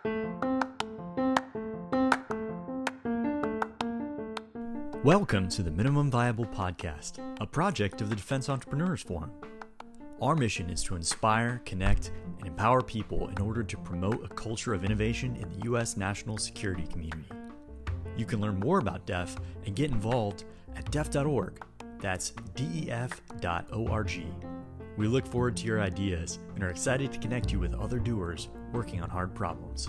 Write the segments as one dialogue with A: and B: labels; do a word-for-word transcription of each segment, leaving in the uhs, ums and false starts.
A: Welcome to the Minimum Viable Podcast, a project of the Defense Entrepreneurs Forum. Our mission is to inspire, connect, and empower people in order to promote a culture of innovation in the U S national security community. You can learn more about D E F and get involved at D E F dot org. That's D E F dot org. We look forward to your ideas and are excited to connect you with other doers working on hard problems.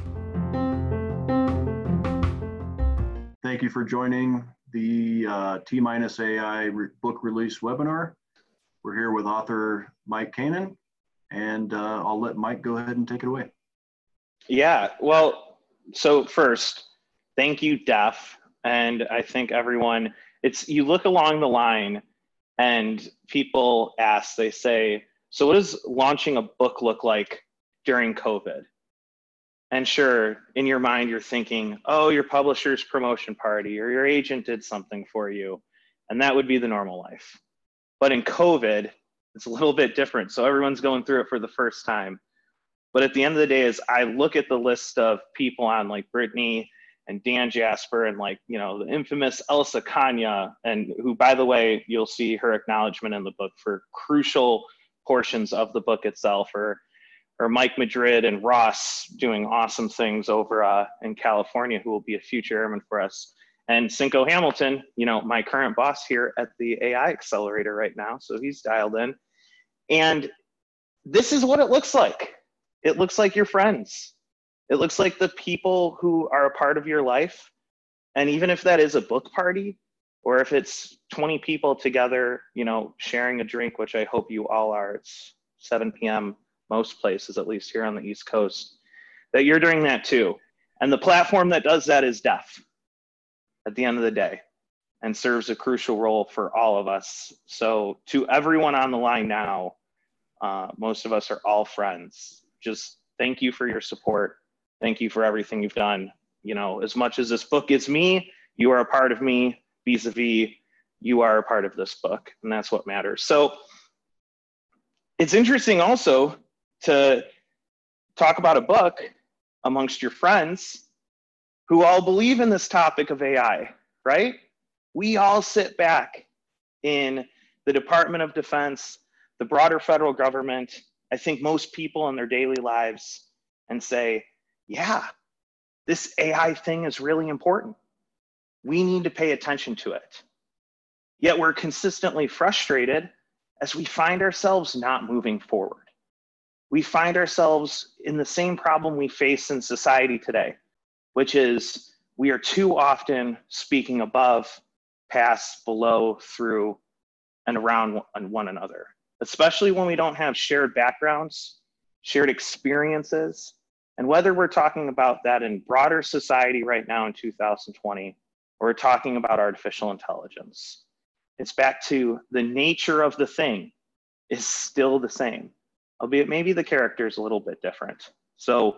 B: Thank you for joining the uh, T-A I re- book release webinar. We're here with author Mike Kanan, and uh, I'll let Mike go ahead and take it away.
C: Yeah, well, so first, thank you, D E F. And I think everyone, it's, you look along the line and people ask, they say, so what does launching a book look like during COVID? And sure, in your mind, you're thinking, oh, your publisher's promotion party or your agent did something for you. And that would be the normal life. But in COVID, it's a little bit different. So everyone's going through it for the first time. But at the end of the day, as I look at the list of people on like Brittany and Dan Jasper and like, you know, the infamous Elsa Kanya, and who, by the way, you'll see her acknowledgement in the book for crucial portions of the book itself, or or Mike Madrid and Ross doing awesome things over uh, in California, who will be a future airman for us. And Cinco Hamilton, you know, my current boss here at the A I Accelerator right now, so he's dialed in. And this is what it looks like. It looks like your friends. It looks like the people who are a part of your life. And even if that is a book party, or if it's twenty people together, you know, sharing a drink, which I hope you all are, it's seven p.m. most places, at least here on the East Coast, that you're doing that too. And the platform that does that is D E F at the end of the day, and serves a crucial role for all of us. So to everyone on the line now, uh, most of us are all friends. Just thank you for your support. Thank you for everything you've done. You know, as much as this book is me, you are a part of me, vis-a-vis, you are a part of this book, and that's what matters. So it's interesting also to talk about a book amongst your friends who all believe in this topic of A I, right? We all sit back in the Department of Defense, the broader federal government, I think most people in their daily lives, and say, yeah, this A I thing is really important. We need to pay attention to it. Yet we're consistently frustrated as we find ourselves not moving forward. We find ourselves in the same problem we face in society today, which is we are too often speaking above, past, below, through, and around one another, especially when we don't have shared backgrounds, shared experiences. And whether we're talking about that in broader society right now in two thousand twenty, or we're talking about artificial intelligence, it's back to the nature of the thing is still the same, albeit maybe the character is a little bit different. So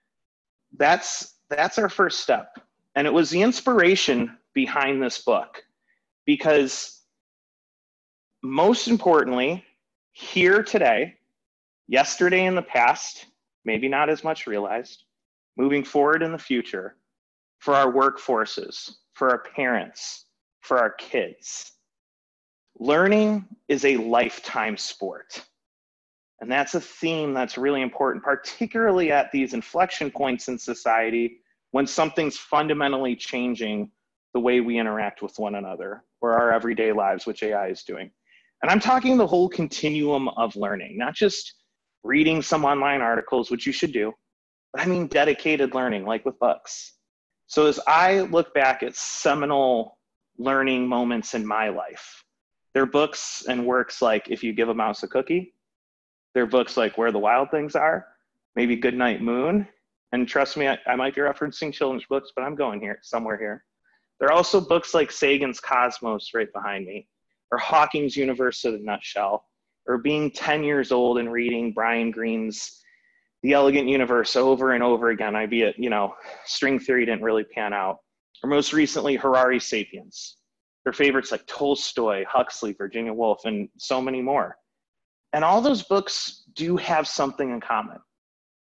C: that's that's our first step. And it was the inspiration behind this book, because most importantly, here today, yesterday in the past, maybe not as much realized, moving forward in the future, for our workforces, for our parents, for our kids, learning is a lifetime sport. And that's a theme that's really important, particularly at these inflection points in society when something's fundamentally changing the way we interact with one another or our everyday lives, which A I is doing. And I'm talking the whole continuum of learning, not just reading some online articles, which you should do, but I mean dedicated learning, like with books. So as I look back at seminal learning moments in my life, there are books and works like If You Give a Mouse a Cookie. There are books like Where the Wild Things Are, maybe Goodnight Moon. And trust me, I, I might be referencing children's books, but I'm going here, somewhere here. There are also books like Sagan's Cosmos right behind me, or Hawking's Universe in a Nutshell, or being ten years old and reading Brian Greene's The Elegant Universe over and over again, I be it, you know, string theory didn't really pan out. Or most recently, Harari's Sapiens. Their favorites like Tolstoy, Huxley, Virginia Woolf, and so many more. And all those books do have something in common.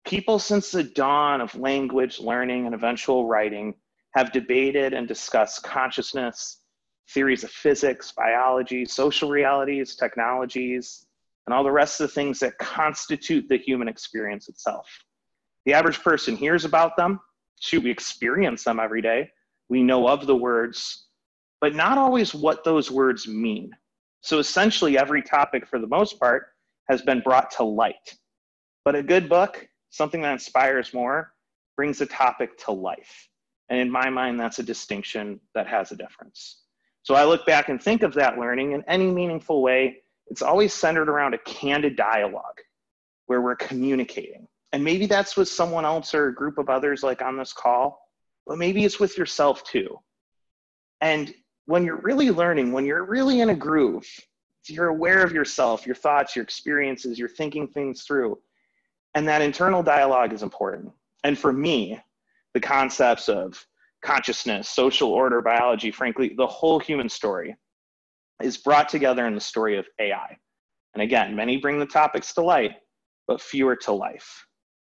C: People since the dawn of language, learning, and eventual writing have debated and discussed consciousness, theories of physics, biology, social realities, technologies, and all the rest of the things that constitute the human experience itself. The average person hears about them. Shoot, we experience them every day. We know of the words, but not always what those words mean. So essentially, every topic, for the most part, has been brought to light. But a good book, something that inspires more, brings a topic to life. And in my mind, that's a distinction that has a difference. So I look back and think of that learning in any meaningful way. It's always centered around a candid dialogue where we're communicating. And maybe that's with someone else or a group of others like on this call, but maybe it's with yourself too. And when you're really learning, when you're really in a groove, you're aware of yourself, your thoughts, your experiences, you're thinking things through. And that internal dialogue is important. And for me, the concepts of consciousness, social order, biology, frankly, the whole human story is brought together in the story of A I. And again, many bring the topics to light, but fewer to life.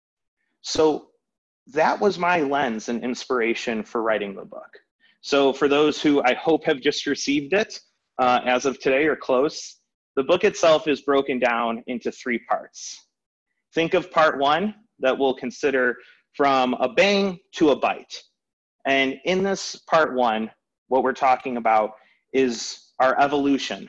C: So that was my lens and inspiration for writing the book. So for those who I hope have just received it uh, as of today or close, the book itself is broken down into three parts. Think of part one that we'll consider from a bang to a bite. And in this part one, what we're talking about is our evolution,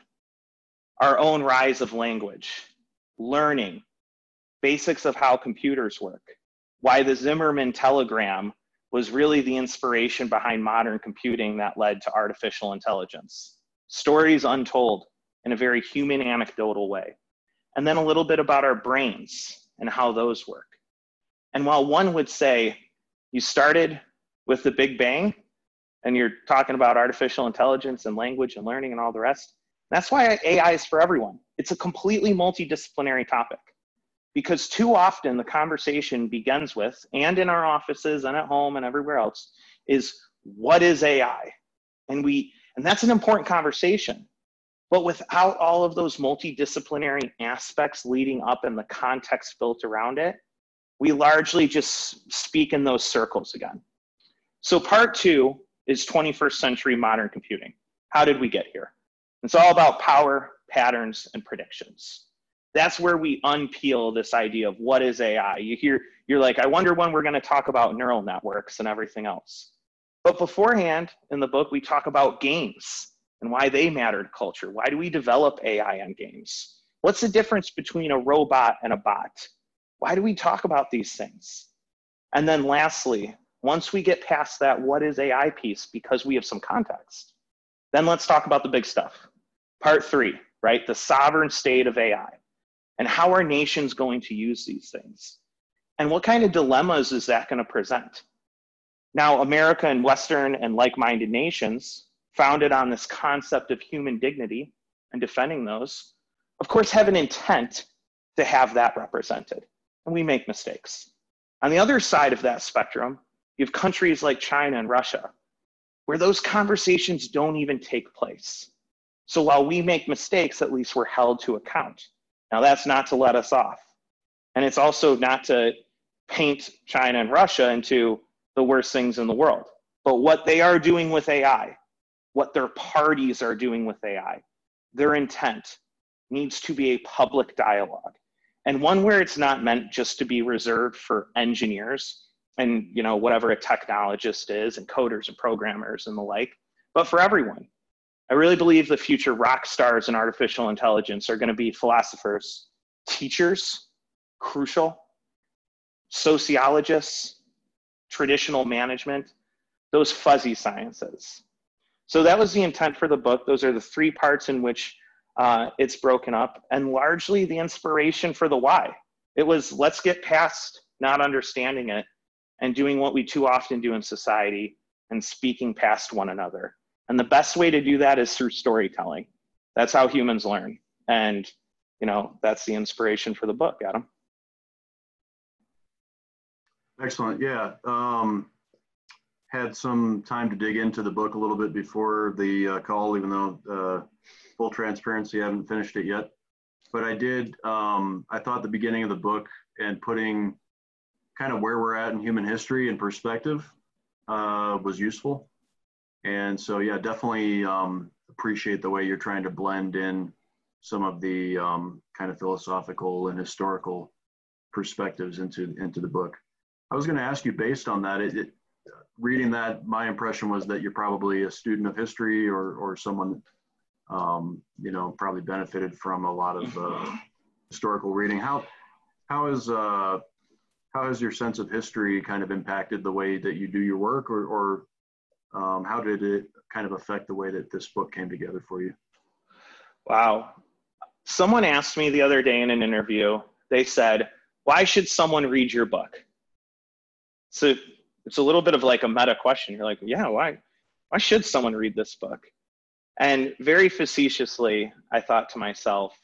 C: our own rise of language, learning, basics of how computers work, why the Zimmerman telegram was really the inspiration behind modern computing that led to artificial intelligence. Stories untold in a very human, anecdotal way. And then a little bit about our brains and how those work. And while one would say, you started with the Big Bang, and you're talking about artificial intelligence and language and learning and all the rest, that's why A I is for everyone. It's a completely multidisciplinary topic. Because too often the conversation begins with, and in our offices and at home and everywhere else, is what is A I? And we, and that's an important conversation. But without all of those multidisciplinary aspects leading up and the context built around it, we largely just speak in those circles again. So part two is twenty-first century modern computing. How did we get here? It's all about power, patterns, and predictions. That's where we unpeel this idea of what is A I. You hear, you're like, I wonder when we're going to talk about neural networks and everything else. But beforehand, in the book, we talk about games and why they matter to culture. Why do we develop A I on games? What's the difference between a robot and a bot? Why do we talk about these things? And then lastly, once we get past that what is A I piece, because we have some context, then let's talk about the big stuff. Part three, right? The sovereign state of A I. And how are nations going to use these things? And what kind of dilemmas is that going to present? Now, America and Western and like-minded nations, founded on this concept of human dignity and defending those, of course, have an intent to have that represented. And we make mistakes. On the other side of that spectrum, you have countries like China and Russia, where those conversations don't even take place. So while we make mistakes, at least we're held to account. Now, that's not to let us off. And it's also not to paint China and Russia into the worst things in the world. But what they are doing with A I, what their parties are doing with A I, their intent needs to be a public dialogue. And one where it's not meant just to be reserved for engineers and, you know, whatever a technologist is and coders and programmers and the like, but for everyone. I really believe the future rock stars in artificial intelligence are going to be philosophers, teachers, crucial, sociologists, traditional management, those fuzzy sciences. So that was the intent for the book. Those are the three parts in which uh, it's broken up, and largely the inspiration for the why. It was, let's get past not understanding it and doing what we too often do in society and speaking past one another. And the best way to do that is through storytelling. That's how humans learn. And, you know, that's the inspiration for the book, Adam.
B: Excellent. Yeah. Um, had some time to dig into the book a little bit before the uh, call, even though uh, full transparency, I haven't finished it yet. But I did, um, I thought the beginning of the book and putting kind of where we're at in human history and perspective uh, was useful. And so, yeah, definitely um, appreciate the way you're trying to blend in some of the um, kind of philosophical and historical perspectives into into the book. I was going to ask you, based on that, it, it, reading that, my impression was that you're probably a student of history, or or someone, um, you know, probably benefited from a lot of uh, historical reading. How how is uh, how has your sense of history kind of impacted the way that you do your work, or or um, how did it kind of affect the way that this book came together for you?
C: Wow. Someone asked me the other day in an interview, they said, why should someone read your book? So it's a little bit of like a meta question. You're like, yeah, why, why should someone read this book? And very facetiously, I thought to myself,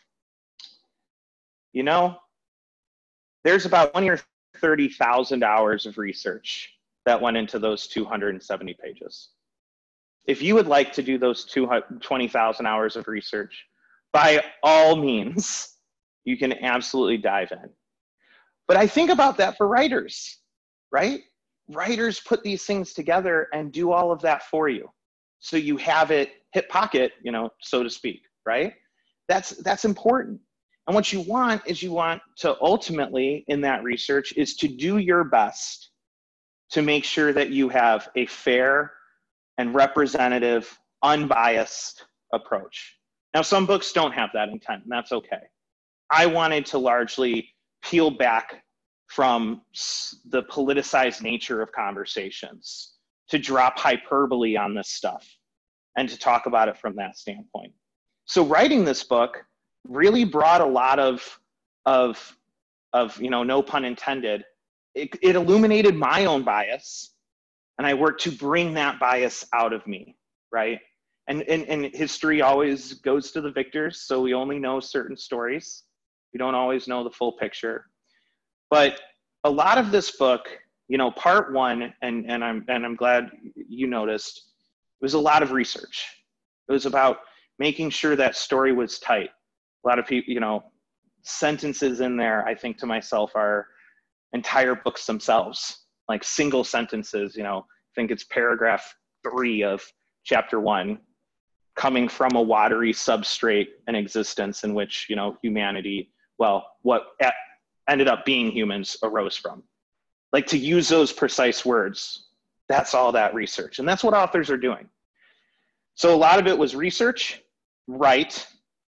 C: you know, there's about twenty or thirty thousand hours of research that went into those two hundred seventy pages. If you would like to do those twenty thousand hours of research, by all means, you can absolutely dive in. But I think about that for writers, right? Writers put these things together and do all of that for you. So you have it hip pocket, you know, so to speak, right? That's, that's important. And what you want is you want to ultimately, in that research, is to do your best to make sure that you have a fair and representative, unbiased approach. Now, some books don't have that intent, and that's okay. I wanted to largely peel back from the politicized nature of conversations, to drop hyperbole on this stuff, and to talk about it from that standpoint. So writing this book really brought a lot of, of, of you know, no pun intended, it, it illuminated my own bias, and I worked to bring that bias out of me, right? And, and, and history always goes to the victors, so we only know certain stories. We don't always know the full picture. But a lot of this book, you know, part one, and, and, I'm, and I'm glad you noticed, it was a lot of research. It was about making sure that story was tight. A lot of people, you know, sentences in there, I think to myself, are entire books themselves, like single sentences, you know, I think it's paragraph three of chapter one, coming from a watery substrate and existence in which, you know, humanity, well, what ended up being humans arose from. Like, to use those precise words, that's all that research. And that's what authors are doing. So a lot of it was research, write,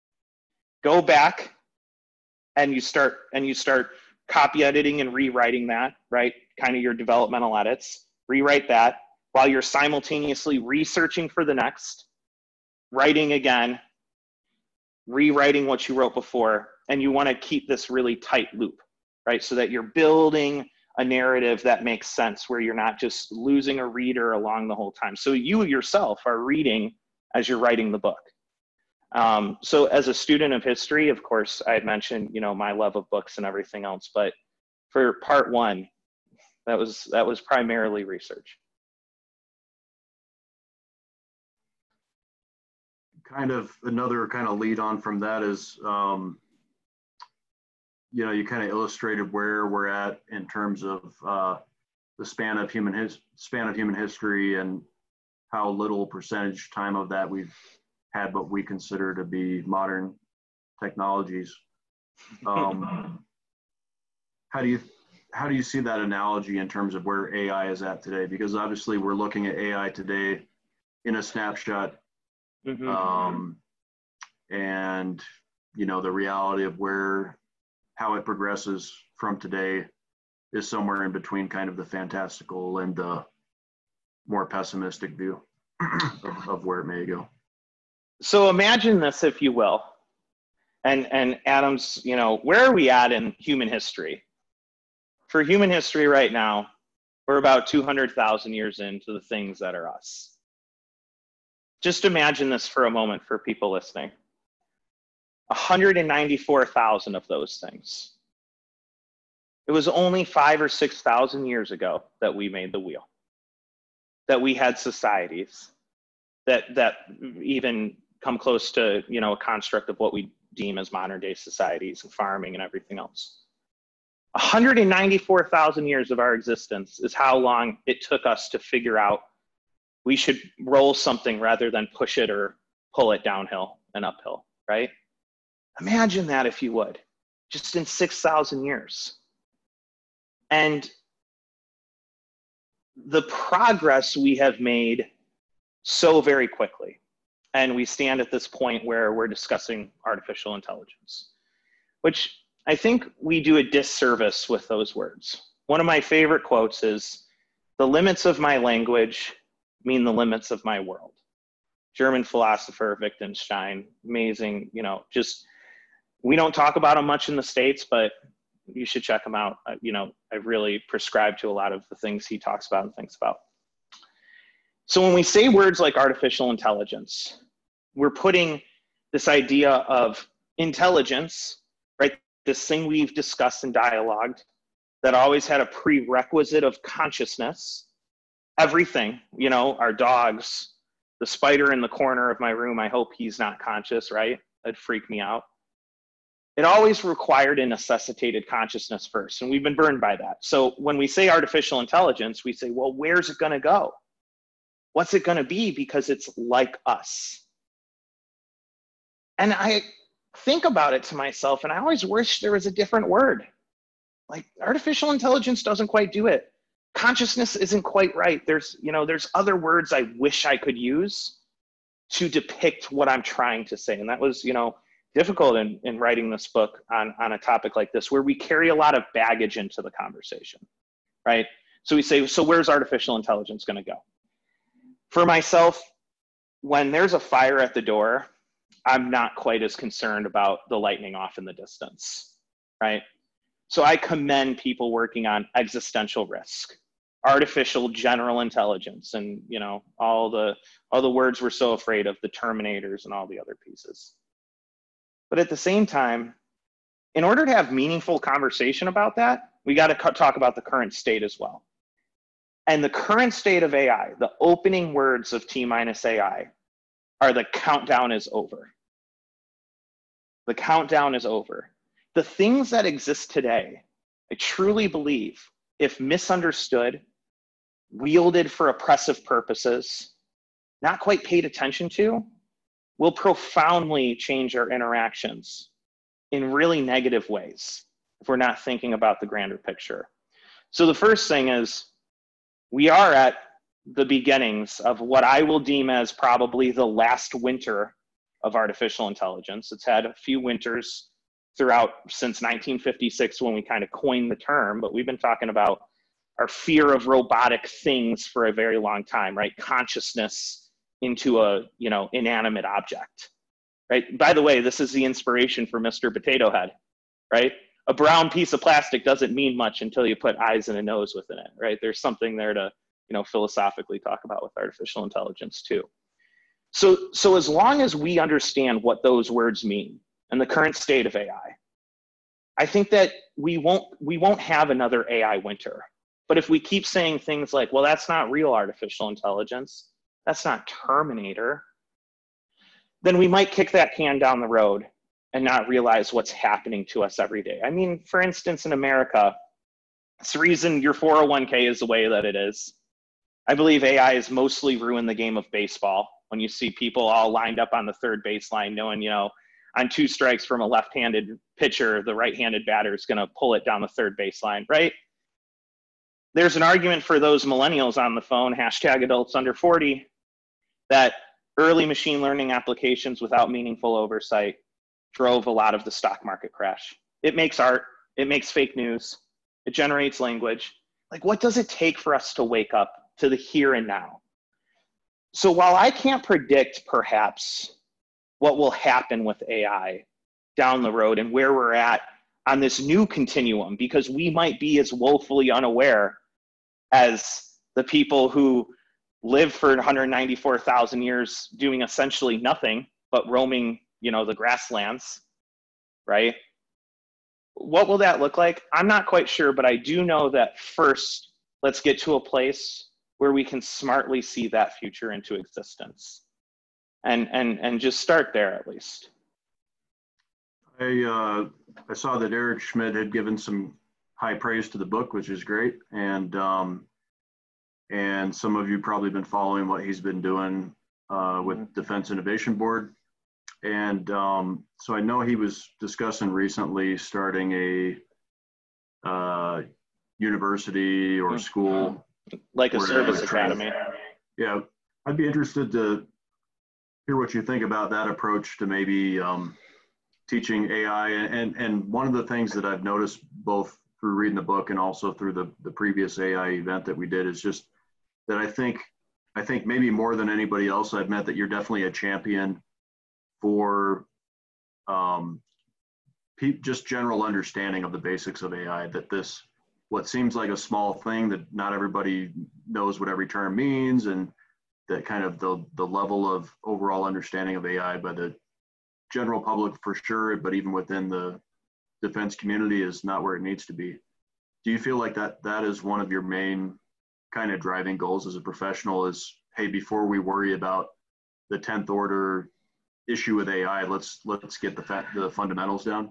C: go back, and you start, and you start copy editing and rewriting that, right? Kind of your developmental edits, rewrite that while you're simultaneously researching for the next, writing again, rewriting what you wrote before, and you want to keep this really tight loop, right? So that you're building a narrative that makes sense, where you're not just losing a reader along the whole time. So you yourself are reading as you're writing the book. Um, so as a student of history, of course, I had mentioned, you know, my love of books and everything else, but for part one, that was, that was primarily research.
B: Kind of another kind of lead on from that is, um, you know, you kind of illustrated where we're at in terms of uh, the span of human his span of human history, and how little percentage time of that we've had what we consider to be modern technologies. Um, how do you how do you see that analogy in terms of where A I is at today? Because obviously we're looking at A I today in a snapshot. Mm-hmm. Um, and, you know, the reality of where, how it progresses from today is somewhere in between kind of the fantastical and the more pessimistic view of, of where it may go.
C: So imagine this, if you will, and, and Adam's, you know, where are we at in human history? For human history right now, we're about two hundred thousand years into the things that are us. Just imagine this for a moment for people listening. one hundred ninety-four thousand of those things. It was only five or six thousand years ago that we made the wheel, that we had societies that, that even come close to, you know, a construct of what we deem as modern day societies and farming and everything else. hundred ninety-four thousand years of our existence is how long it took us to figure out we should roll something rather than push it or pull it downhill and uphill, right? Imagine that, if you would, just in six thousand years. And the progress we have made so very quickly. And we stand at this point where we're discussing artificial intelligence, which I think we do a disservice with those words. One of my favorite quotes is, "The limits of my language mean the limits of my world." German philosopher Wittgenstein, amazing, you know, just, we don't talk about him much in the States, but you should check him out. Uh, you know, I really prescribe to a lot of the things he talks about and thinks about. So when we say words like artificial intelligence, we're putting this idea of intelligence, right? This thing we've discussed and dialogued that always had a prerequisite of consciousness. Everything, you know, our dogs, the spider in the corner of my room, I hope he's not conscious, right? That'd freak me out. It always required and necessitated consciousness first, and we've been burned by that. So when we say artificial intelligence, we say, well, where's it gonna go? What's it gonna be? Because it's like us. And I think about it to myself, and I always wish there was a different word. Like, artificial intelligence doesn't quite do it. Consciousness isn't quite right. There's, you know, there's other words I wish I could use to depict what I'm trying to say. And that was, you know, difficult in, in writing this book on, on a topic like this, where we carry a lot of baggage into the conversation, right? So we say, so where's artificial intelligence gonna go? For myself, when there's a fire at the door, I'm not quite as concerned about the lightning off in the distance, right? So I commend people working on existential risk, artificial general intelligence, and, you know, all the, all the words we're so afraid of, the Terminators and all the other pieces. But at the same time, in order to have meaningful conversation about that, we got to talk about the current state as well. And the current state of A I, the opening words of T minus A I, are the countdown is over. The countdown is over. The things that exist today, I truly believe, if misunderstood, wielded for oppressive purposes, not quite paid attention to, will profoundly change our interactions in really negative ways if we're not thinking about the grander picture. So the first thing is, we are at the beginnings of what I will deem as probably the last winter of artificial intelligence. It's had a few winters throughout since nineteen fifty-six when we kind of coined the term, but we've been talking about our fear of robotic things for a very long time, right? Consciousness into a, you know, inanimate object, right? By the way, this is the inspiration for Mister Potato Head, right? A brown piece of plastic doesn't mean much until you put eyes and a nose within it, right? There's something there to, you know, philosophically talk about with artificial intelligence too. So, so as long as we understand what those words mean and the current state of A I, I think that we won't, we won't have another A I winter. But if we keep saying things like, well, that's not real artificial intelligence, that's not Terminator, then we might kick that can down the road and not realize what's happening to us every day. I mean, for instance, in America, it's the reason your four oh one K is the way that it is. I believe A I has mostly ruined the game of baseball when you see people all lined up on the third baseline knowing, you know, on two strikes from a left-handed pitcher, the right-handed batter is going to pull it down the third baseline, right? There's an argument for those millennials on the phone, hashtag adults under forty, that early machine learning applications without meaningful oversight drove a lot of the stock market crash. It makes art, it makes fake news, it generates language. Like, what does it take for us to wake up to the here and now? So while I can't predict perhaps what will happen with A I down the road and where we're at on this new continuum, because we might be as woefully unaware as the people who lived for one hundred ninety-four thousand years doing essentially nothing but roaming, you know, the grasslands, right? What will that look like? I'm not quite sure, but I do know that first, let's get to a place where we can smartly see that future into existence. And, and, and just start there at least.
B: I, uh, I saw that Eric Schmidt had given some high praise to the book, which is great. And um, and some of you probably been following what he's been doing uh, with mm-hmm. Defense Innovation Board. And um, so I know he was discussing recently starting a uh, university or school.
C: Like a service academy.
B: Yeah, I'd be interested to hear what you think about that approach to maybe um, teaching A I. And, and one of the things that I've noticed both through reading the book and also through the, the previous A I event that we did is just that I think, I think maybe more than anybody else I've met that you're definitely a champion for um, pe- just general understanding of the basics of A I, that this, what seems like a small thing that not everybody knows what every term means, and that kind of the, the level of overall understanding of A I by the general public for sure, but even within the defense community is not where it needs to be. Do you feel like that that is one of your main kind of driving goals as a professional is, hey, before we worry about the tenth order issue with A I, let's let's get the fa- the fundamentals down?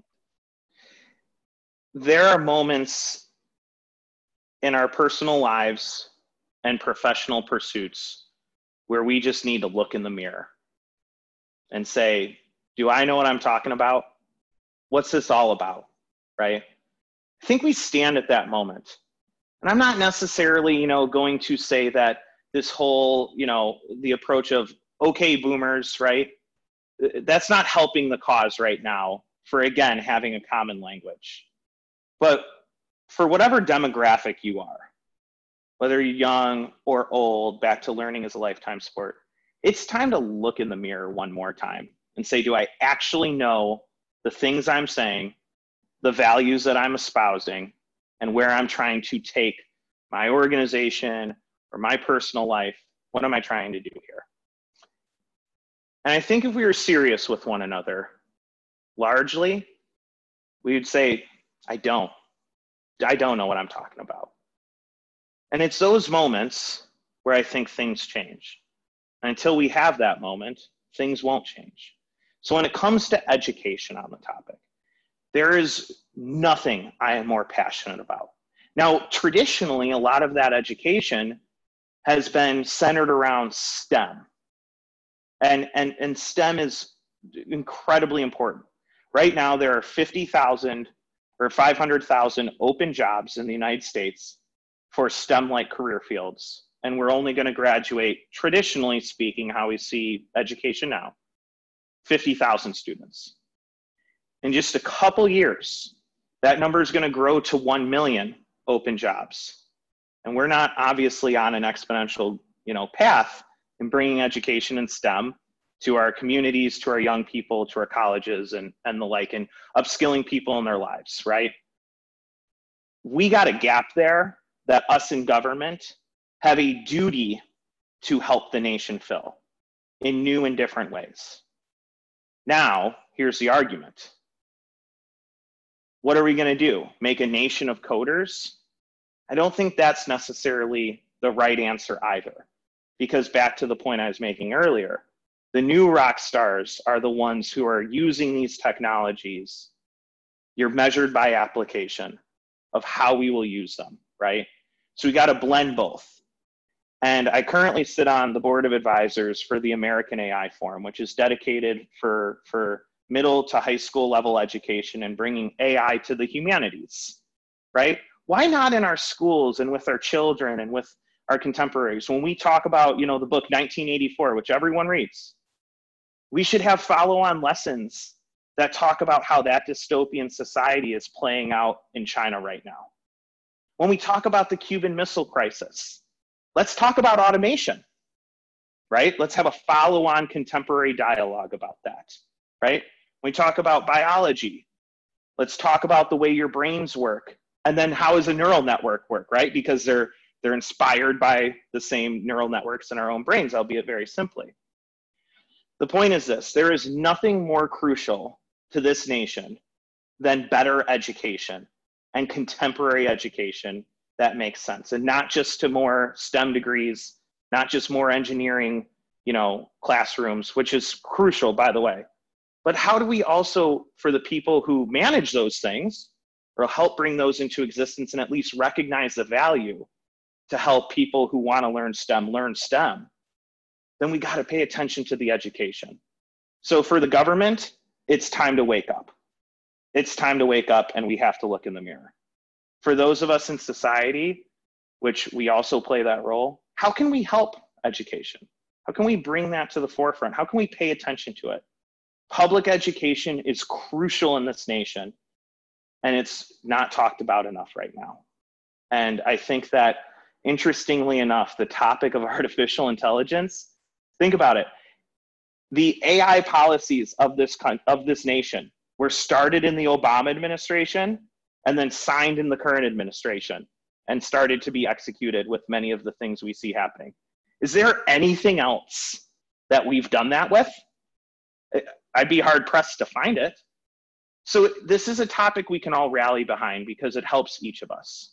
C: There are moments in our personal lives and professional pursuits where we just need to look in the mirror and say, do I know what I'm talking about? What's this all about, right? I think we stand at that moment. And I'm not necessarily, you know, going to say that this whole, you know, the approach of, okay, boomers, right? That's not helping the cause right now for, again, having a common language. But for whatever demographic you are, whether you're young or old, back to learning is a lifetime sport, it's time to look in the mirror one more time and say, do I actually know the things I'm saying, the values that I'm espousing, and where I'm trying to take my organization or my personal life? What am I trying to do here? And I think if we were serious with one another, largely, we would say, I don't. I don't know what I'm talking about. And it's those moments where I think things change. And until we have that moment, things won't change. So when it comes to education on the topic, there is nothing I am more passionate about. Now, traditionally, a lot of that education has been centered around STEM. And, and, and STEM is incredibly important. Right now, there are fifty thousand or five hundred thousand open jobs in the United States for STEM-like career fields. And we're only going to graduate, traditionally speaking, how we see education now, fifty thousand students. In just a couple years, that number is going to grow to one million open jobs. And we're not obviously on an exponential, you know, path in bringing education in STEM to our communities, to our young people, to our colleges and, and the like, and upskilling people in their lives, right? We got a gap there that us in government have a duty to help the nation fill in new and different ways. Now, here's the argument. What are we going to do? Make a nation of coders? I don't think that's necessarily the right answer either. Because back to the point I was making earlier, the new rock stars are the ones who are using these technologies. You're measured by application of how we will use them, right? So we got to blend both. And I currently sit on the board of advisors for the American A I Forum, which is dedicated for, for middle to high school level education and bringing A I to the humanities, right? Why not in our schools and with our children and with our contemporaries? When we talk about, you know, the book nineteen eighty-four, which everyone reads, we should have follow-on lessons that talk about how that dystopian society is playing out in China right now. When we talk about the Cuban Missile Crisis, let's talk about automation, right? Let's have a follow-on contemporary dialogue about that, right? When we talk about biology, let's talk about the way your brains work, and then how does a neural network work, right? Because they're they're inspired by the same neural networks in our own brains, albeit very simply. The point is this: there is nothing more crucial to this nation than better education and contemporary education that makes sense, and not just to more STEM degrees, not just more engineering, you know, classrooms, which is crucial, by the way. But how do we also, for the people who manage those things, or help bring those into existence and at least recognize the value to help people who want to learn STEM learn STEM, then we got to pay attention to the education. So for the government, it's time to wake up. It's time to wake up, and we have to look in the mirror. For those of us in society, which we also play that role, how can we help education? How can we bring that to the forefront? How can we pay attention to it? Public education is crucial in this nation, and it's not talked about enough right now. And I think that, interestingly enough, the topic of artificial intelligence, think about it. The A I policies of this, of this nation were started in the Obama administration and then signed in the current administration and started to be executed with many of the things we see happening. Is there anything else that we've done that with? I'd be hard pressed to find it. So this is a topic we can all rally behind because it helps each of us.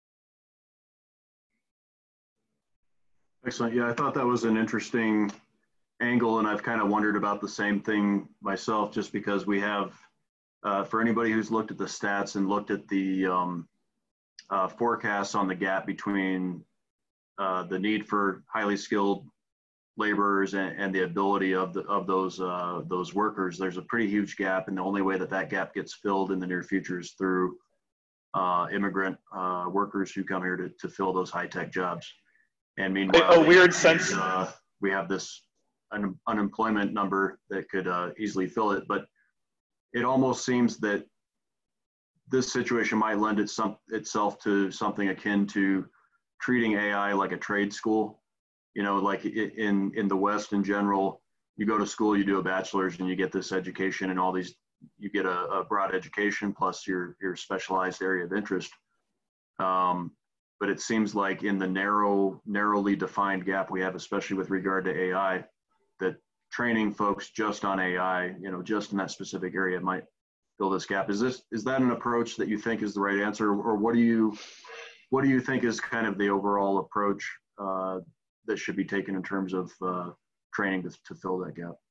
B: Excellent. Yeah, I thought that was an interesting angle, and I've kind of wondered about the same thing myself, just because we have, uh, for anybody who's looked at the stats and looked at the um, uh, forecasts on the gap between uh, the need for highly skilled laborers and, and the ability of the, of those uh, those workers, there's a pretty huge gap, and the only way that that gap gets filled in the near future is through uh, immigrant uh, workers who come here to, to fill those high-tech jobs. And meanwhile,
C: a weird sense,
B: uh, we have this un unemployment number that could uh, easily fill it, but it almost seems that this situation might lend it some, itself to something akin to treating A I like a trade school. You know, like in, in the West in general, you go to school, you do a bachelor's and you get this education and all these, you get a, a broad education plus your, your specialized area of interest. Um, but it seems like in the narrow, narrowly defined gap we have, especially with regard to A I, that training folks just on A I, you know, just in that specific area might fill this gap. Is this, is that an approach that you think is the right answer, or what do you, what do you think is kind of the overall approach uh, that should be taken in terms of uh, training to, to fill that gap?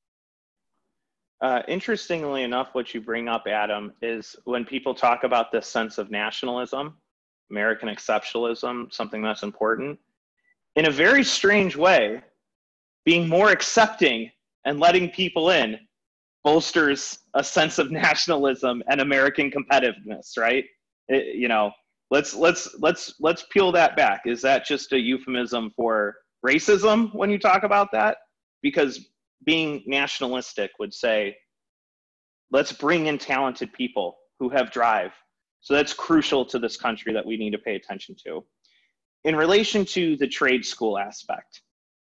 C: Uh, interestingly enough, what you bring up, Adam, is when people talk about this sense of nationalism, American exceptionalism, something that's important, in a very strange way, being more accepting and letting people in bolsters a sense of nationalism and American competitiveness, right? It, you know, let's let's let's let's peel that back. Is that just a euphemism for racism when you talk about that? Because being nationalistic would say, let's bring in talented people who have drive. So that's crucial to this country that we need to pay attention to. In relation to the trade school aspect,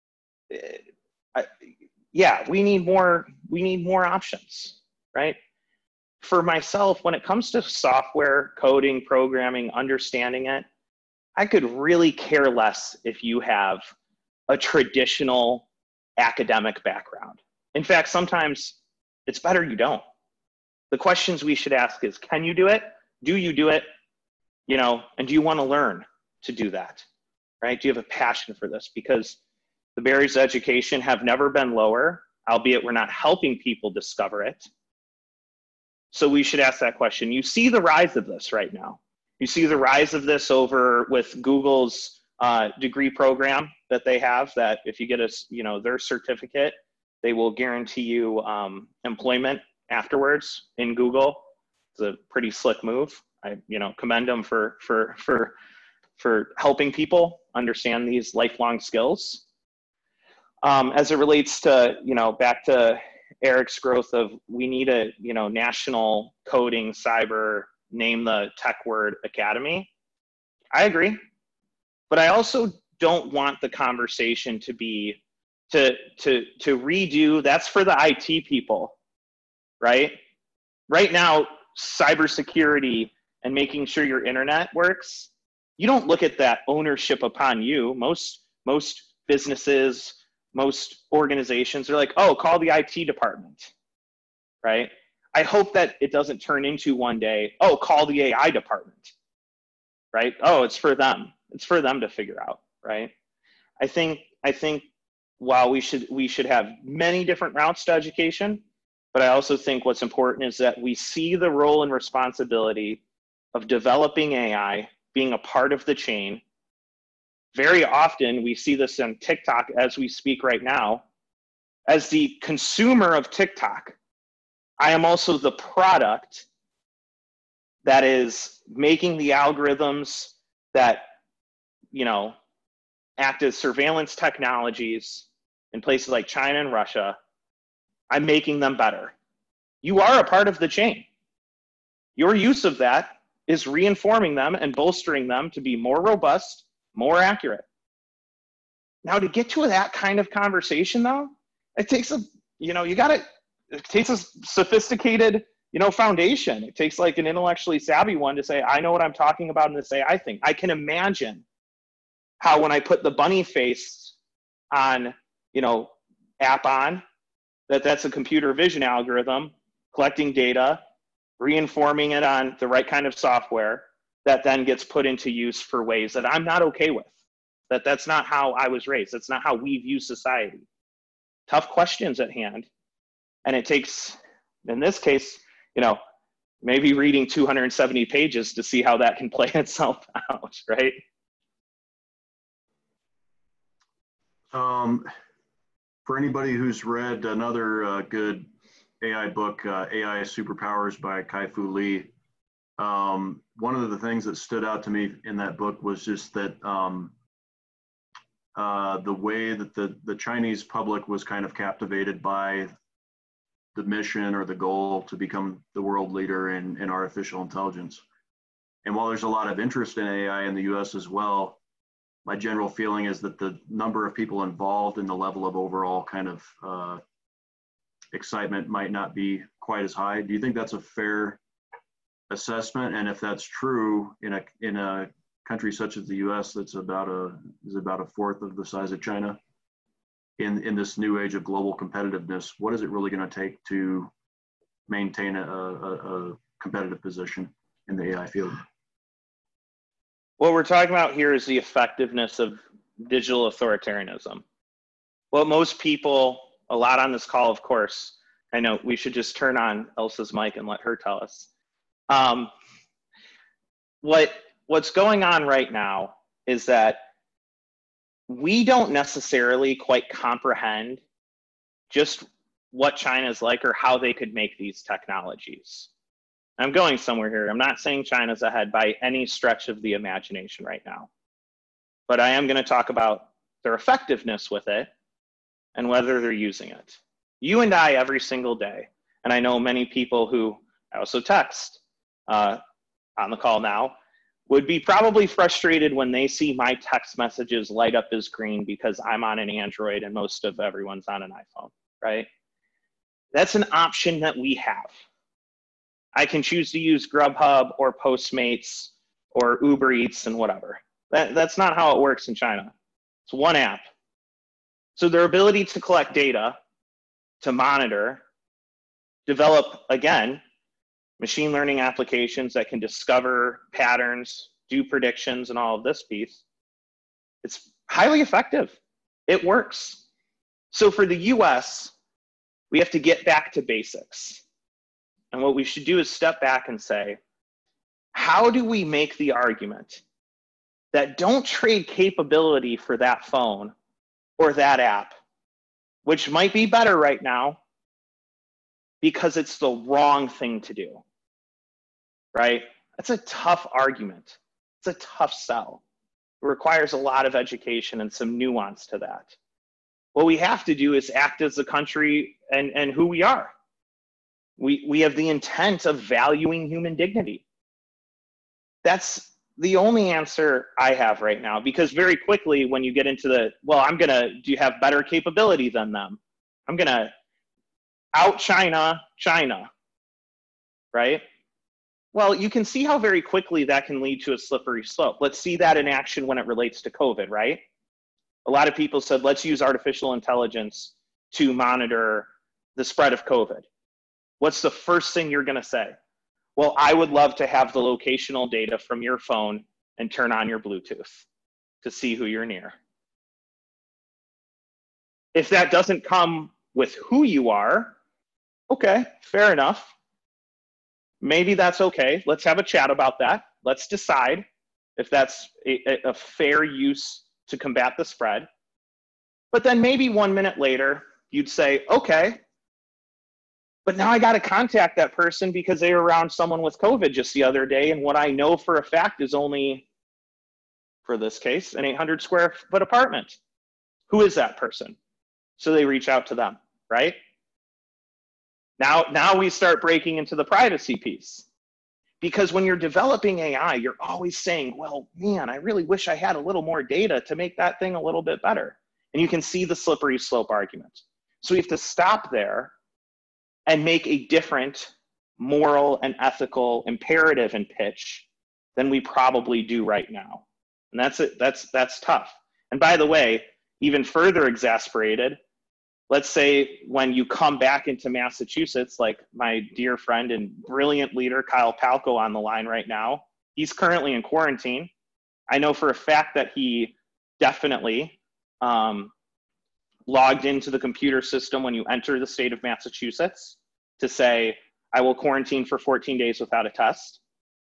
C: I, yeah, we need more, we need more options, right? For myself, when it comes to software, coding, programming, understanding it, I could really care less if you have a traditional academic background. In fact, sometimes it's better you don't. The questions we should ask is, can you do it? Do you do it? You know, and do you want to learn to do that, right? Do you have a passion for this? Because the barriers to education have never been lower, albeit we're not helping people discover it. So we should ask that question. You see the rise of this right now. You see the rise of this over with Google's uh, degree program that they have, that if you get a, you know, their certificate, they will guarantee you um, employment afterwards in Google. It's a pretty slick move. I, you know, commend them for, for, for, for helping people understand these lifelong skills. Um, as it relates to, you know, back to Eric's growth of, we need a, you know, national coding, cyber, name the tech word academy. I agree. But I also don't want the conversation to be to, to, to redo, that's for the I T people, right? Right now, cybersecurity and making sure your internet works, you don't look at that ownership upon you. Most, most businesses, most organizations are like, oh, call the I T department, right? I hope that it doesn't turn into one day, oh, call the A I department, right? Oh, it's for them. It's for them to figure out, right? I think, I think while we should, we should have many different routes to education, but I also think what's important is that we see the role and responsibility of developing A I, being a part of the chain. Very often, we see this on TikTok as we speak right now. As the consumer of TikTok, I am also the product that is making the algorithms that, you know, act as surveillance technologies in places like China and Russia. I'm making them better. You are a part of the chain. Your use of that is reinforming them and bolstering them to be more robust, more accurate. Now, to get to that kind of conversation, though, it takes a, you know, you got to, it takes a sophisticated, you know, foundation. It takes like an intellectually savvy one to say, I know what I'm talking about in this A I thing. I can imagine how when I put the bunny face on, you know, app on, that that's a computer vision algorithm collecting data, reinforming it on the right kind of software that then gets put into use for ways that I'm not okay with. That that's not how I was raised. That's not how we view society. Tough questions at hand. And it takes, in this case, you know, maybe reading two hundred seventy pages to see how that can play itself out, right?
B: Um, for anybody who's read another uh, good A I book, uh, A I Superpowers by Kai-Fu Lee, um, one of the things that stood out to me in that book was just that um, uh, the way that the, the Chinese public was kind of captivated by the mission or the goal to become the world leader in, in artificial intelligence. And while there's a lot of interest in A I in the U S as well, my general feeling is that the number of people involved and the level of overall kind of uh, excitement might not be quite as high. Do you think that's a fair assessment? And if that's true, in a in a country such as the U S, that's about a is about a fourth of the size of China, in in this new age of global competitiveness, what is it really going to take to maintain a, a, a competitive position in the A I field?
C: What we're talking about here is the effectiveness of digital authoritarianism. What most people, a lot on this call, of course, I know we should just turn on Elsa's mic and let her tell us. Um, what what's going on right now is that we don't necessarily quite comprehend just what China's like or how they could make these technologies. I'm going somewhere here. I'm not saying China's ahead by any stretch of the imagination right now, but I am going to talk about their effectiveness with it and whether they're using it. You and I every single day, and I know many people who I also text uh, on the call now, would be probably frustrated when they see my text messages light up as green because I'm on an Android and most of everyone's on an iPhone, right? That's an option that we have. I can choose to use Grubhub or Postmates or Uber Eats and whatever. That, that's not how it works in China. It's one app. So their ability to collect data, to monitor, develop, again, machine learning applications that can discover patterns, do predictions, and all of this piece, it's highly effective. It works. So for the U S, we have to get back to basics. And what we should do is step back and say, how do we make the argument that don't trade capability for that phone or that app, which might be better right now because it's the wrong thing to do, right? That's a tough argument. It's a tough sell. It requires a lot of education and some nuance to that. What we have to do is act as a country and, and who we are. We, we have the intent of valuing human dignity. That's the only answer I have right now, because very quickly when you get into the, well, I'm gonna, do you have better capability than them? I'm gonna out China, China, right? Well, you can see how very quickly that can lead to a slippery slope. Let's see that in action when it relates to COVID, right? A lot of people said, let's use artificial intelligence to monitor the spread of COVID. What's the first thing you're gonna say? Well, I would love to have the locational data from your phone and turn on your Bluetooth to see who you're near. If that doesn't come with who you are, okay, fair enough. maybe that's okay. Let's have a chat about that. Let's decide if that's a, a fair use to combat the spread. But then maybe one minute later, you'd say, okay, but now I got to contact that person because they were around someone with COVID just the other day. And what I know for a fact is only, for this case, an eight hundred square foot apartment. Who is that person? So they reach out to them, right? Now, now we start breaking into the privacy piece. Because when you're developing A I, you're always saying, well, man, I really wish I had a little more data to make that thing a little bit better. And you can see the slippery slope argument. So we have to stop there and make a different moral and ethical imperative and pitch than we probably do right now. And that's it. That's, that's tough. And by the way, even further exasperated, let's say when you come back into Massachusetts, like my dear friend and brilliant leader, Kyle Palco, on the line right now, he's currently in quarantine. I know for a fact that he definitely um, logged into the computer system when you enter the state of Massachusetts to say, I will quarantine for fourteen days without a test.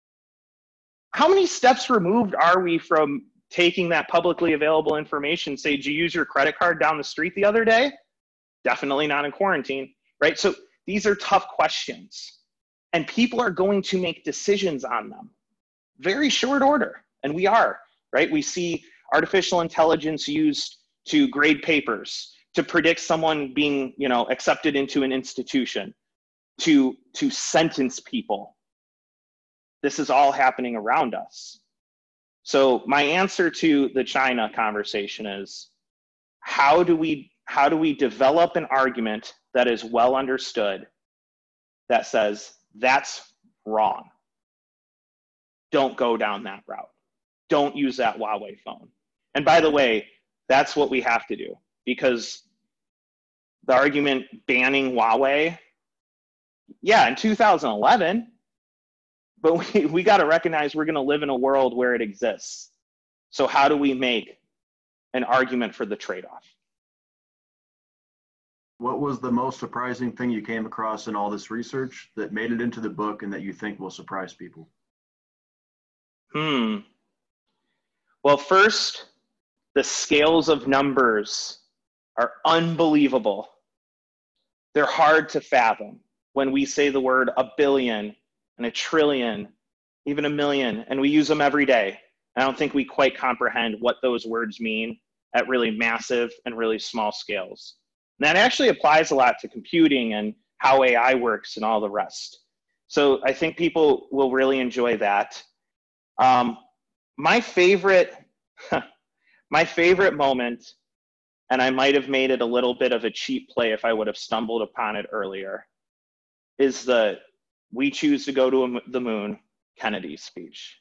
C: How many steps removed are we from taking that publicly available information, say, did you use your credit card down the street the other day? Definitely not in quarantine, right? So these are tough questions, and people are going to make decisions on them. Very short order, and we are, right? We see artificial intelligence used to grade papers, to predict someone being, you know, accepted into an institution, to, to sentence people. This is all happening around us. So my answer to the China conversation is, how do we, how do we develop an argument that is well understood that says that's wrong? Don't go down that route. Don't use that Huawei phone. And by the way, that's what we have to do, because the argument banning Huawei, yeah, in two thousand eleven, but we, we got to recognize we're going to live in a world where it exists. So how do we make an argument for the trade-off?
B: What was the most surprising thing you came across in all this research that made it into the book and that you think will surprise people?
C: Hmm. Well, first, the scales of numbers are unbelievable. They're hard to fathom. When we say the word a billion and a trillion, even a million, and we use them every day, I don't think we quite comprehend what those words mean at really massive and really small scales. And that actually applies a lot to computing and how A I works and all the rest. So I think people will really enjoy that. Um, my favorite, my favorite moment, and I might have made it a little bit of a cheap play if I would have stumbled upon it earlier, is the "We choose to go to the moon" Kennedy speech.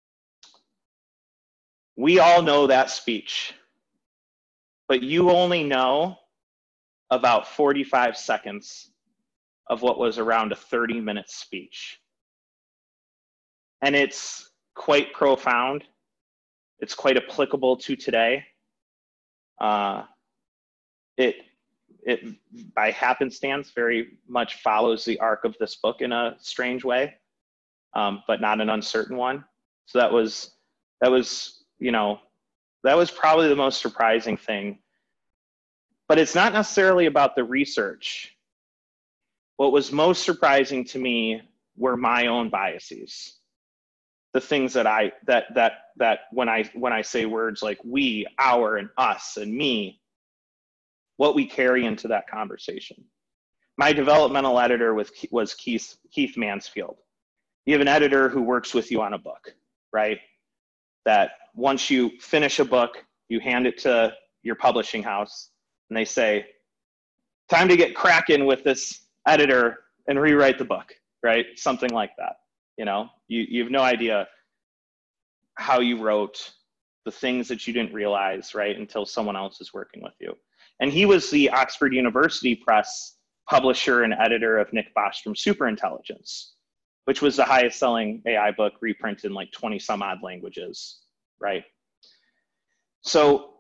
C: We all know that speech, but you only know about forty-five seconds of what was around a thirty minute speech. And it's quite profound. It's quite applicable to today. Uh, it, it, by happenstance, very much follows the arc of this book in a strange way, um, but not an uncertain one. So that was, that was, you know, that was probably the most surprising thing. But it's not necessarily about the research. What was most surprising to me were my own biases. The things that I, that, that, that when I, when I say words like we, our, and us, and me, what we carry into that conversation. My developmental editor was, was Keith, Keith Mansfield. You have an editor who works with you on a book, right? That once you finish a book, you hand it to your publishing house, and they say, time to get cracking with this editor and rewrite the book, right? Something like that. You know, you, you have no idea how you wrote, the things that you didn't realize, right, until someone else is working with you. And he was the Oxford University Press publisher and editor of Nick Bostrom's Superintelligence, which was the highest selling A I book reprinted in like twenty some odd languages, right? So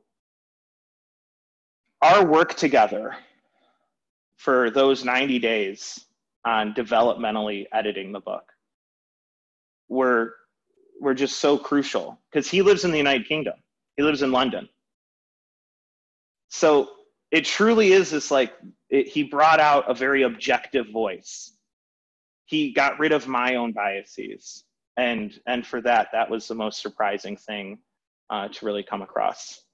C: our work together for those ninety days on developmentally editing the book were were just so crucial, because he lives in the United Kingdom. He lives in London. So it truly is this, like, it, he brought out a very objective voice. He got rid of my own biases. And, and for that, that was the most surprising thing uh, to really come across.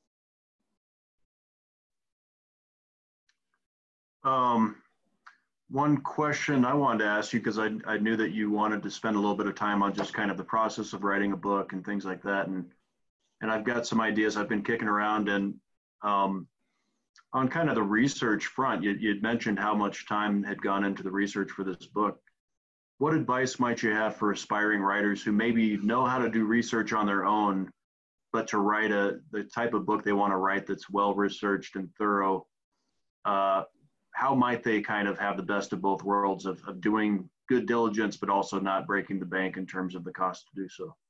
B: Um, one question I wanted to ask you, because I, I knew that you wanted to spend a little bit of time on just kind of the process of writing a book and things like that. And, and I've got some ideas I've been kicking around. And um, on kind of the research front, you, you'd mentioned how much time had gone into the research for this book. What advice might you have for aspiring writers who maybe know how to do research on their own, but to write a the type of book they want to write that's well researched and thorough? Uh, how might they kind of have the best of both worlds of, of doing good diligence, but also not breaking the bank in terms of the cost to do so?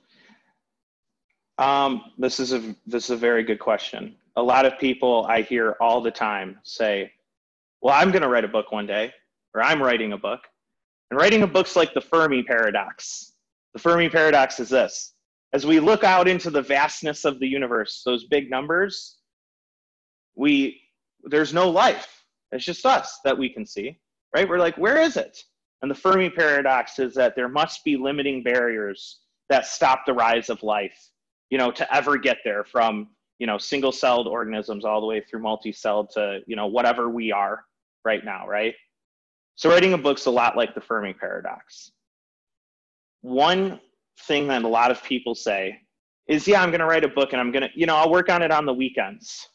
C: Um, this is a this is a very good question. A lot of people I hear all the time say, well, I'm going to write a book one day, or I'm writing a book. And writing a book's like the Fermi paradox. The Fermi paradox is this: as we look out into the vastness of the universe, those big numbers, we there's no life. It's just us that we can see, right? We're like, where is it? And the Fermi paradox is that there must be limiting barriers that stop the rise of life, you know, to ever get there, from, you know, single-celled organisms all the way through multi-celled to, you know, whatever we are right now, right? So writing a book's a lot like the Fermi paradox. One thing that a lot of people say is, yeah, I'm going to write a book and I'm going to, you know, I'll work on it on the weekends.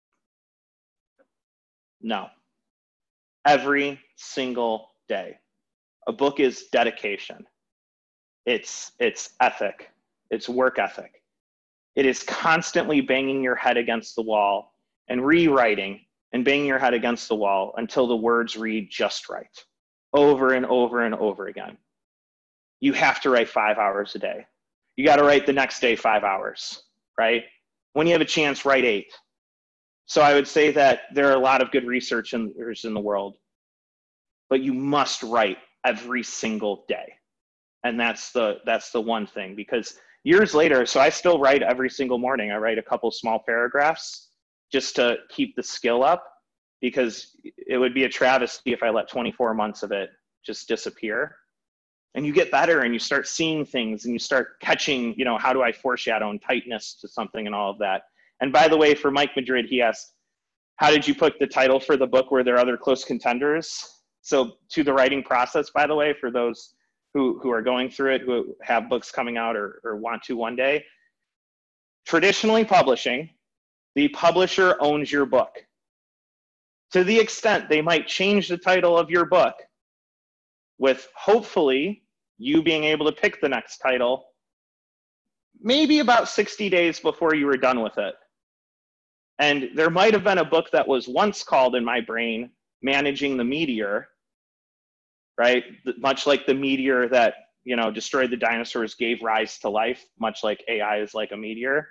C: No. Every single day. A book is dedication. It's, it's ethic. It's work ethic. It is constantly banging your head against the wall and rewriting and banging your head against the wall until the words read just right, over and over and over again. You have to write five hours a day. You got to write the next day five hours, right? When you have a chance, write eight. So I would say that there are a lot of good researchers in the world, but you must write every single day. And that's the, that's the one thing, because years later, so I still write every single morning. I write a couple small paragraphs just to keep the skill up, because it would be a travesty if I let twenty-four months of it just disappear. And you get better and you start seeing things and you start catching, you know, how do I foreshadow and tightness to something and all of that. And by the way, for Mike Madrid, he asked, how did you pick the title for the book? Were there other close contenders? So to the writing process, by the way, for those who, who are going through it, who have books coming out or, or want to one day, traditionally publishing, the publisher owns your book. To the extent they might change the title of your book, with hopefully you being able to pick the next title maybe about sixty days before you were done with it. And there might have been a book that was once called in my brain Managing the Meteor, right? Much like the meteor that, you know, destroyed the dinosaurs gave rise to life, much like A I is like a meteor.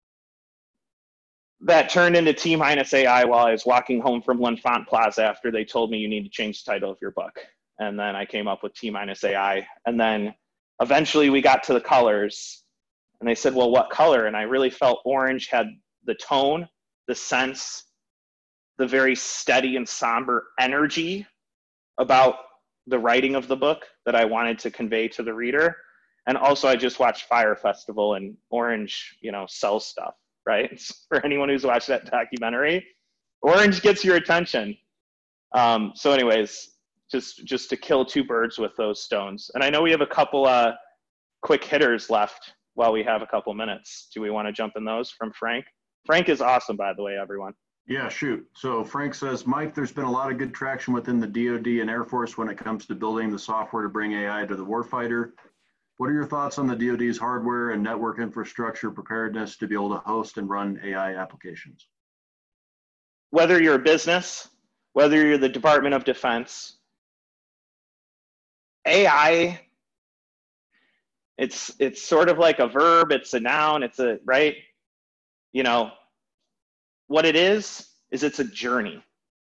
C: That turned into T minus A I while I was walking home from L'Enfant Plaza after they told me you need to change the title of your book. And then I came up with T minus A I. And then eventually we got to the colors and they said, well, what color? And I really felt orange had the tone, the sense, the very steady and somber energy about the writing of the book that I wanted to convey to the reader. And also I just watched Fire Festival, and orange, you know, sells stuff, right? For anyone who's watched that documentary, orange gets your attention. Um, so anyways, just, just to kill two birds with those stones. And I know we have a couple uh, quick hitters left while we have a couple minutes. Do we want to jump in those from Frank? Frank is awesome, by the way, everyone.
B: Yeah, shoot. So Frank says, Mike, there's been a lot of good traction within the D O D and Air Force when it comes to building the software to bring A I to the warfighter. What are your thoughts on the D O D's hardware and network infrastructure preparedness to be able to host and run A I applications?
C: Whether you're a business, whether you're the Department of Defense, A I, it's, it's sort of like a verb, it's a noun, it's a, right? You know, what it is, is it's a journey.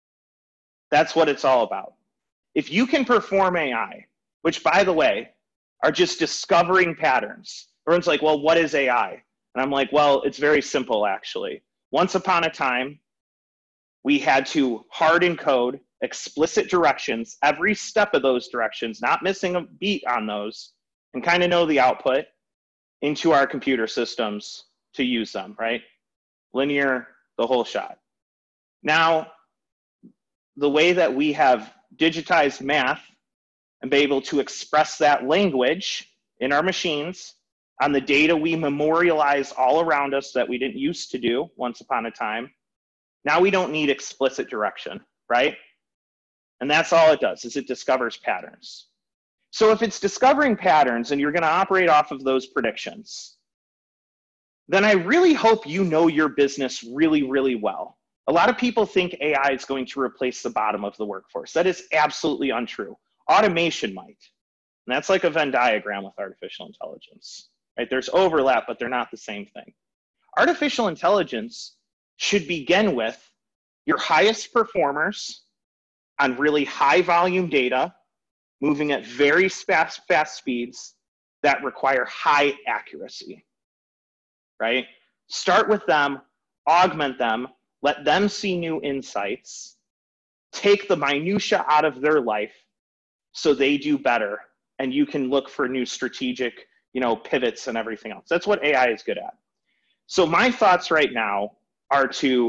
C: That's what it's all about. If you can perform A I, which by the way, are just discovering patterns. Everyone's like, well, what is A I? And I'm like, well, it's very simple, actually. Once upon a time, we had to hard encode explicit directions, every step of those directions, not missing a beat on those, and kind of know the output into our computer systems to use them, right? Linear, the whole shot. Now, the way that we have digitized math and be able to express that language in our machines on the data we memorialize all around us that we didn't used to do once upon a time, now we don't need explicit direction, right? And that's all it does, is it discovers patterns. So if it's discovering patterns and you're going to operate off of those predictions, then I really hope you know your business really, really well. A lot of people think A I is going to replace the bottom of the workforce. That is absolutely untrue. Automation might. And that's like a Venn diagram with artificial intelligence, right? There's overlap, but they're not the same thing. Artificial intelligence should begin with your highest performers on really high volume data, moving at very fast, fast speeds that require high accuracy, right? Start with them, augment them, let them see new insights, take the minutia out of their life so they do better, and you can look for new strategic, you know, pivots and everything else. That's what A I is good at. So my thoughts right now are to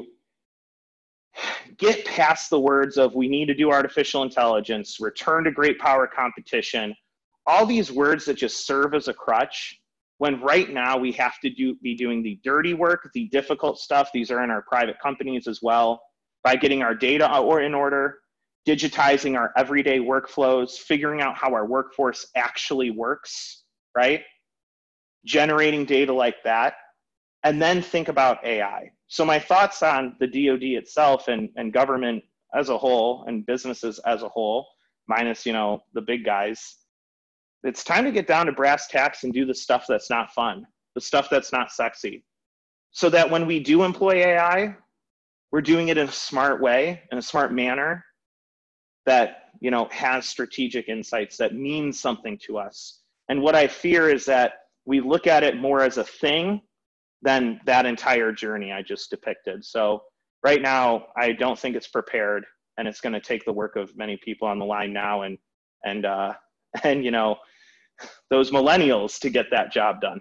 C: get past the words of we need to do artificial intelligence, return to great power competition, all these words that just serve as a crutch, when right now we have to do, be doing the dirty work, the difficult stuff. These are in our private companies as well, by getting our data in order, digitizing our everyday workflows, figuring out how our workforce actually works, right? Generating data like that, and then think about A I. So my thoughts on the D O D itself and, and government as a whole and businesses as a whole, minus, you know, the big guys, it's time to get down to brass tacks and do the stuff that's not fun, the stuff that's not sexy, so that when we do employ A I, we're doing it in a smart way, in a smart manner that, you know, has strategic insights that mean something to us. And what I fear is that we look at it more as a thing than that entire journey I just depicted. So right now, I don't think it's prepared, and it's going to take the work of many people on the line now and, and, uh, and, you know, those millennials to get that job done.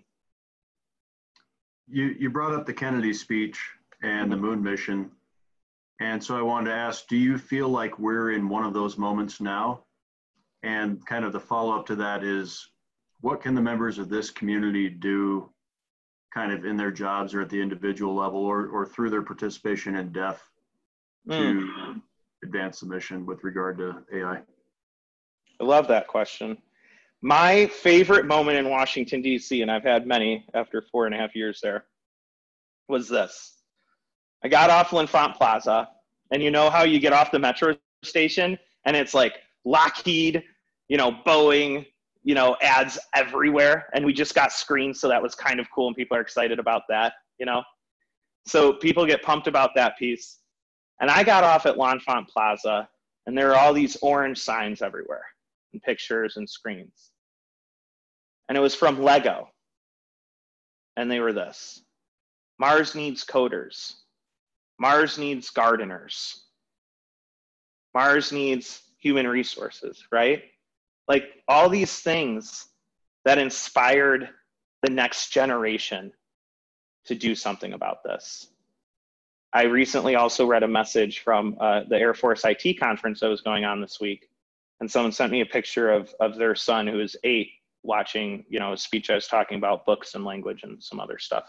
B: You, you brought up the Kennedy speech and the moon mission. And so I wanted to ask, do you feel like we're in one of those moments now? And kind of the follow-up to that is, what can the members of this community do kind of in their jobs or at the individual level, or, or through their participation in D E F to mm. advance the mission with regard to A I?
C: I love that question. My favorite moment in Washington, D C, and I've had many after four and a half years there, was this. I got off L'Enfant Plaza, and you know how you get off the metro station and it's like Lockheed, you know, Boeing, you know, ads everywhere. And we just got screens, so that was kind of cool, and people are excited about that, you know? So people get pumped about that piece. And I got off at L'Enfant Plaza, and there are all these orange signs everywhere, and pictures and screens. And it was from Lego. And they were this: Mars needs coders. Mars needs gardeners. Mars needs human resources, right? Like all these things that inspired the next generation to do something about this. I recently also read a message from uh, the Air Force I T conference that was going on this week. And someone sent me a picture of, of their son, who is eight, watching, you know, a speech I was talking about books and language and some other stuff.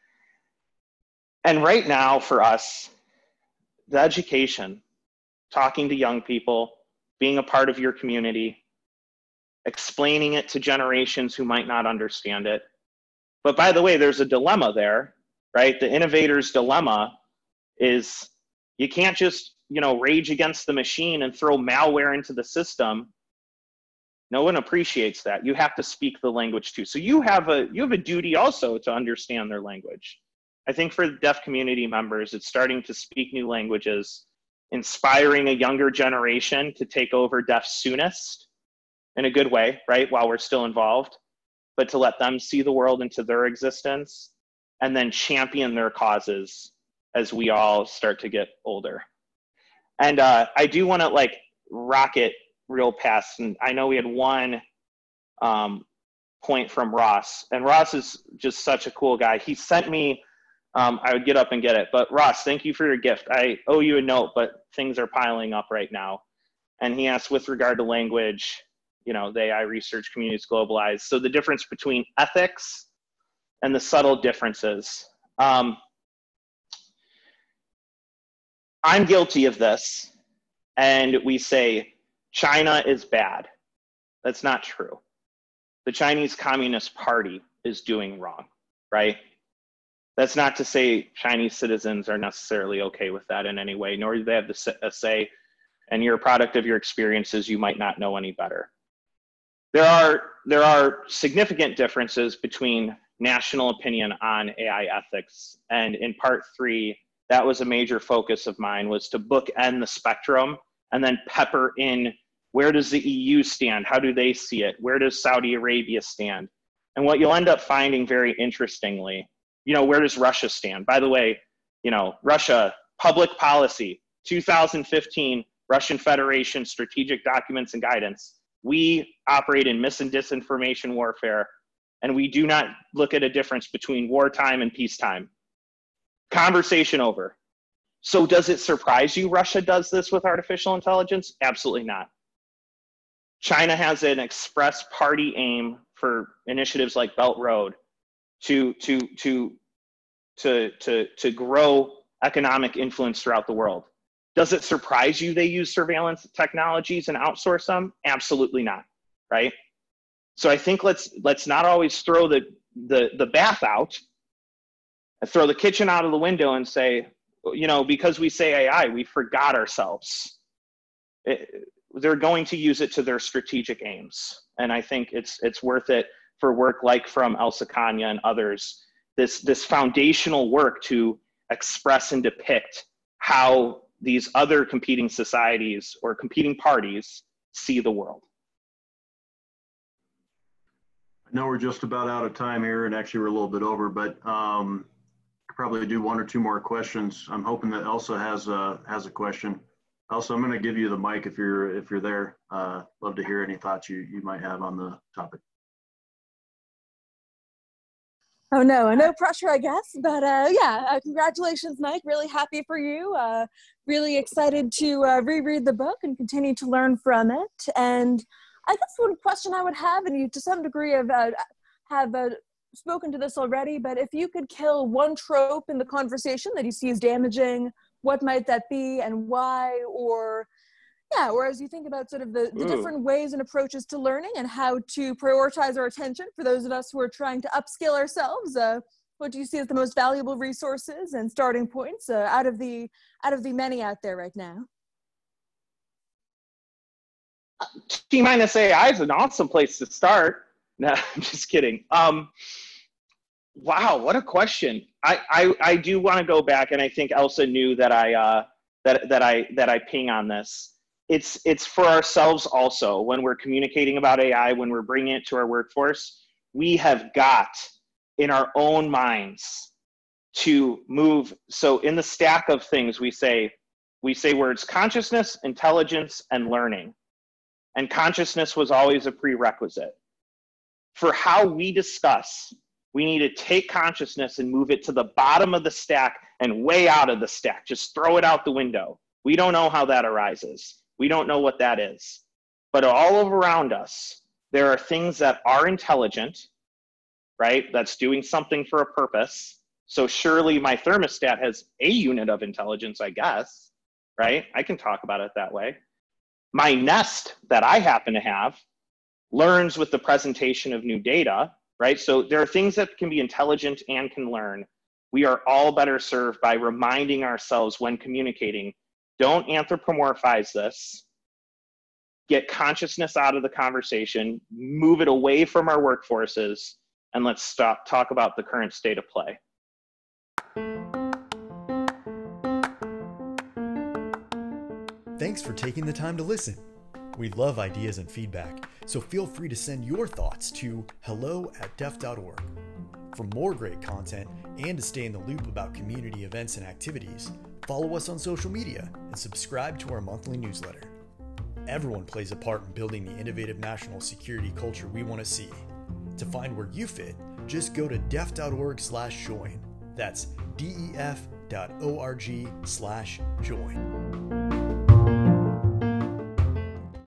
C: And right now for us, the education, talking to young people, being a part of your community, explaining it to generations who might not understand it. But by the way, there's a dilemma there, right? The innovator's dilemma is you can't just, you know, rage against the machine and throw malware into the system. No one appreciates that. You have to speak the language too. So you have a, you have a duty also to understand their language. I think for the deaf community members, it's starting to speak new languages, inspiring a younger generation to take over deaf soonest, in a good way, right, while we're still involved, but to let them see the world into their existence and then champion their causes as we all start to get older. And uh, I do want to like rocket real past, and I know we had one um, point from Ross, and Ross is just such a cool guy. He sent me, um, I would get up and get it, but Ross, thank you for your gift. I owe you a note, but things are piling up right now. And he asked, with regard to language, you know, the A I research community is globalized. So the difference between ethics and the subtle differences. Um, I'm guilty of this, and we say China is bad. That's not true. The Chinese Communist Party is doing wrong, right? That's not to say Chinese citizens are necessarily okay with that in any way, nor do they have the say, and you're a product of your experiences, you might not know any better. There are, there are significant differences between national opinion on A I ethics, and in part three, that was a major focus of mine, was to bookend the spectrum and then pepper in, where does the E U stand? How do they see it? Where does Saudi Arabia stand? And what you'll end up finding very interestingly, you know, where does Russia stand? By the way, you know, Russia, public policy, two thousand fifteen, Russian Federation strategic documents and guidance. We operate in mis and disinformation warfare, and we do not look at a difference between wartime and peacetime. Conversation over. So does it surprise you Russia does this with artificial intelligence? Absolutely not. China has an express party aim for initiatives like Belt Road to, to, to, to, to, to grow economic influence throughout the world. Does it surprise you they use surveillance technologies and outsource them? Absolutely not, right? So I think let's, let's not always throw the, the, the bath out, throw the kitchen out of the window and say, you know, because we say A I, we forgot ourselves. It, they're going to use it to their strategic aims. And I think it's, it's worth it for work like from Elsa Kanya and others, this, this foundational work to express and depict how these other competing societies or competing parties see the world.
B: I know we're just about out of time here, and actually we're a little bit over, but um, probably do one or two more questions. I'm hoping that Elsa has a, has a question. Elsa, I'm going to give you the mic if you're if you're there. Uh, love to hear any thoughts you, you might have on the topic.
D: Oh no, no pressure, I guess. But uh, yeah, uh, congratulations, Mike. Really happy for you. Uh, really excited to uh, reread the book and continue to learn from it. And I guess one question I would have, and you to some degree have uh, have uh, spoken to this already, but if you could kill one trope in the conversation that you see as damaging, what might that be and why? Or yeah, or as you think about sort of the, the different ways and approaches to learning and how to prioritize our attention for those of us who are trying to upskill ourselves, uh, what do you see as the most valuable resources and starting points uh, out of the out of the many out there right now?
C: T minus A I is an awesome place to start. No, I'm just kidding. Um, wow, what a question. I, I, I do want to go back, and I think Elsa knew that I uh, that that I that I ping on this. It's it's for ourselves also. When we're communicating about A I, when we're bringing it to our workforce, we have got in our own minds to move. So in the stack of things, we say we say words consciousness, intelligence, and learning. And consciousness was always a prerequisite. For how we discuss, we need to take consciousness and move it to the bottom of the stack and way out of the stack. Just throw it out the window. We don't know how that arises. We don't know what that is. But all around us, there are things that are intelligent, right? That's doing something for a purpose. So surely my thermostat has a unit of intelligence, I guess, right? I can talk about it that way. My Nest that I happen to have learns with the presentation of new data, right? So there are things that can be intelligent and can learn. We are all better served by reminding ourselves when communicating, don't anthropomorphize this, get consciousness out of the conversation, move it away from our workforces, and let's stop talk about the current state of play.
A: Thanks for taking the time to listen. We love ideas and feedback, so feel free to send your thoughts to hello at def dot org. For more great content and to stay in the loop about community events and activities, follow us on social media and subscribe to our monthly newsletter. Everyone plays a part in building the innovative national security culture we want to see. To find where you fit, just go to def dot org slash join. That's D E F dot org slash join.